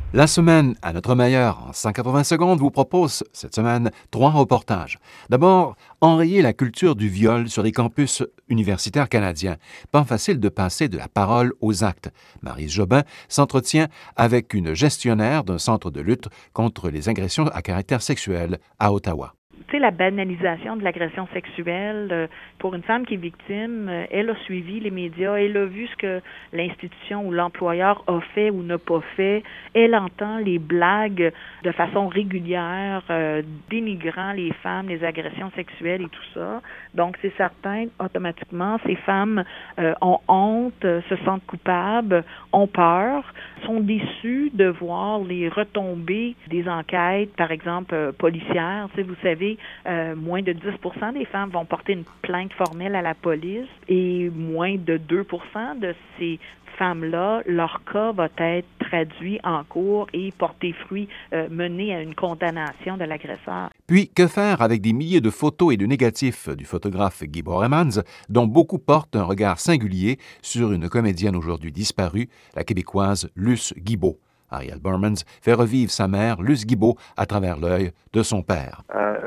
La semaine à notre meilleur en 180 secondes vous propose cette semaine 3 reportages. D'abord, enrayer la culture du viol sur les campus universitaires canadiens. Pas facile de passer de la parole aux actes. Maryse Jobin s'entretient avec une gestionnaire d'un centre de lutte contre les agressions à caractère sexuel à Ottawa. Tu sais, la banalisation de l'agression sexuelle, pour une femme qui est victime, elle a suivi les médias, elle a vu ce que l'institution ou l'employeur a fait ou n'a pas fait, elle entend les blagues de façon régulière, dénigrant les femmes, les agressions sexuelles et tout ça. Donc, c'est certain, automatiquement, ces femmes ont honte, se sentent coupables, ont peur, sont déçues de voir les retombées des enquêtes, par exemple, policières. Tu sais, vous savez, moins de 10% des femmes vont porter une plainte formelle à la police et moins de 2% de ces femmes-là, leur cas va être traduit en cours et porter fruit, mener à une condamnation de l'agresseur. Puis, que faire avec des milliers de photos et de négatifs du photographe Guy Boremans, dont beaucoup portent un regard singulier sur une comédienne aujourd'hui disparue, la québécoise Luce Guibault. Ariel Boremans fait revivre sa mère, Luce Guibault, à travers l'œil de son père.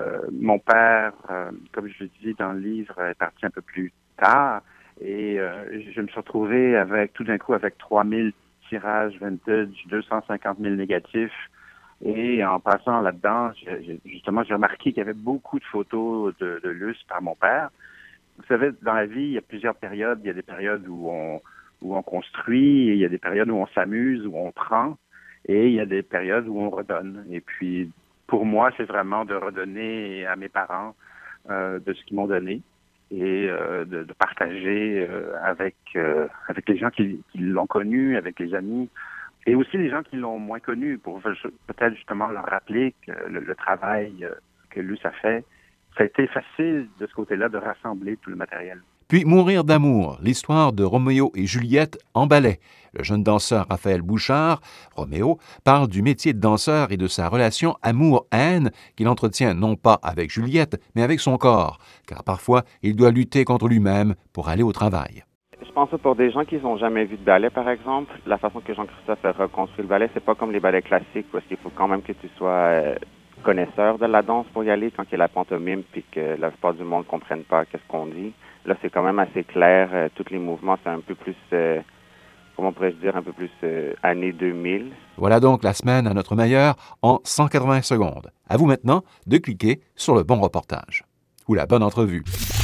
Mon père, comme je le dis dans le livre, est parti un peu plus tard et je me suis retrouvé tout d'un coup avec 3000 tirages vintage, 250 000 négatifs. Et en passant là-dedans, j'ai remarqué qu'il y avait beaucoup de photos de Luce par mon père. Vous savez, dans la vie, il y a plusieurs périodes. Il y a des périodes où on construit, et il y a des périodes où on s'amuse, où on prend, et il y a des périodes où on redonne. Et puis, pour moi, c'est vraiment de redonner à mes parents de ce qu'ils m'ont donné et de partager avec les gens qui l'ont connu, avec les amis, et aussi les gens qui l'ont moins connu, pour peut-être justement leur rappeler que le travail que Luce a fait, ça a été facile de ce côté-là de rassembler tout le matériel. Puis Mourir d'amour, l'histoire de Roméo et Juliette en ballet. Le jeune danseur Raphaël Bouchard, Roméo, parle du métier de danseur et de sa relation amour-haine qu'il entretient non pas avec Juliette, mais avec son corps, car parfois il doit lutter contre lui-même pour aller au travail. Je pense que pour des gens qui n'ont jamais vu de ballet, par exemple, la façon que Jean-Christophe a reconstruit le ballet, c'est pas comme les ballets classiques, parce qu'il faut quand même que tu sois connaisseur de la danse pour y aller, quand il y a la pantomime, puis que la plupart du monde ne comprenne pas qu'est-ce qu'on dit. Là, c'est quand même assez clair. Tous les mouvements, c'est un peu plus, comment pourrais-je dire, un peu plus années 2000. Voilà donc la semaine à notre meilleur en 180 secondes. À vous maintenant de cliquer sur le bon reportage ou la bonne entrevue.